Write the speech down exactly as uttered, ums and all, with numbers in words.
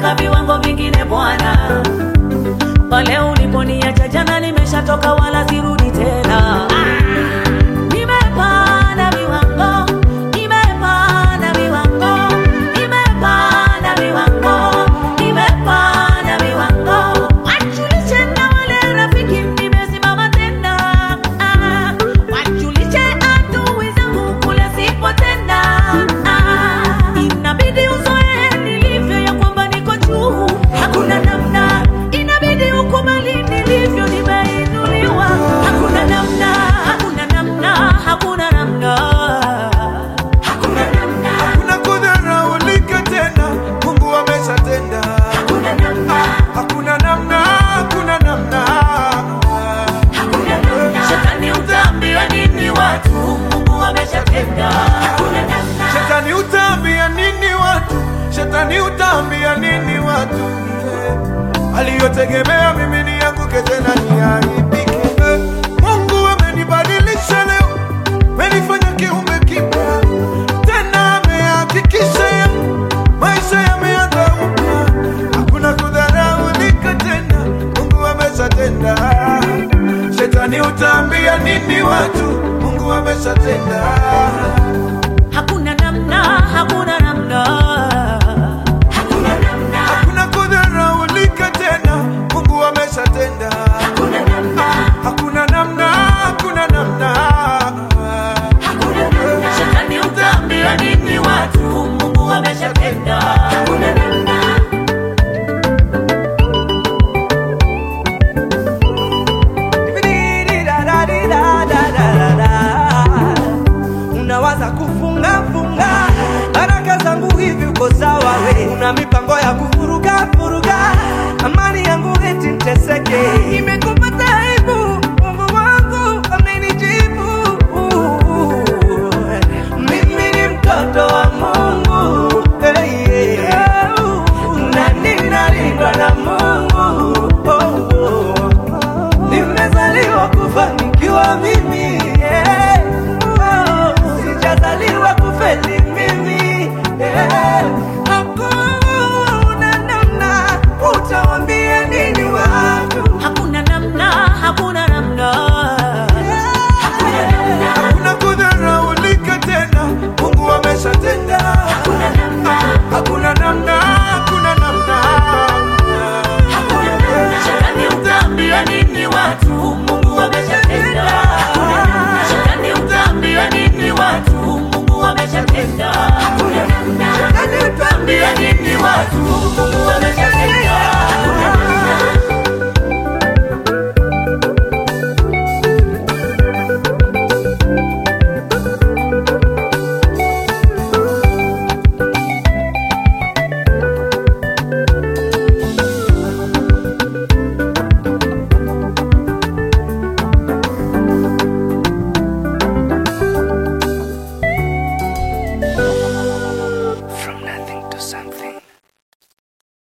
nimepanga viwango vingine Bwana. Pale uliponiacha jana nimeshatoka wala sirudi tena. Nimepanda viwango, nimepanda viwango, nimepanda viwango, nimepanda viwango. Wajulishe na wale rafiki nimesimama tena. Wajulishe adui zangu kule sipo tena. Inabidi uzoe nilivyo ya kwamba niko juu. Hakuna namna, inabidi ukubali nilivyo nimeinuliwa. Hakuna namna, hakuna namna, hakuna namna. Hakuna namna, hakuna kudharaulika tena, Mungu ameshatenda. Hakuna namna, hakuna namna, hakuna namna. Hakuna namna. Shetani utaambia nini watu, Mungu ameshatenda. Hakuna namna. Shetani utaambia nini watu, Shetani utaambia nini watu. Aliyotegemea mimi nianguke tena niaibike. Mungu amenibadilisha leo, amenifanya kiumbe kipya. Tena amehakikisha maisha yameanza upya. Hakuna kudharaulika tena, Mungu ameshatenda. Shetani utaambia nini watu, Mungu ameshatenda. Hakuna namna, hakuna namna. Hakuna namna, hakuna kudharaulika tena, Mungu ameshatenda. Hakuna namna, hakuna namna, hakuna namna. Hakuna namna. Shetani utaambia nini watu, Mungu ameshatenda. Hakuna namna. Unawaza kufunga funga baraka zangu hivi uko sawa we. Una mipango ya kufuruga furuga amani yangu eti niteseke. Nimekupata aibu, Mungu wangu amenijibu. Mimi ni mtoto wa Mungu, hey, yeah. Na ninalindwa na Mungu, oh, oh. Nimezaliwa kufanikiwa mimi, yeah. Oh, sijazaliwa kufeli mimi, yeah. Hakuna namna, utawaambia nini watu. Hakuna namna, hakuna namna. Hakuna namna, hakuna kudharaulika tena, Mungu ameshatenda. Hakuna namna, hakuna namna, hakuna namna. Hakuna namna. Shetani utaambia nini watu, Mungu ameshatenda. Hakuna namna. Shetani utaambia nini watu, Mungu ameshatenda. Hakuna namna. Shetani utaambia nini watu,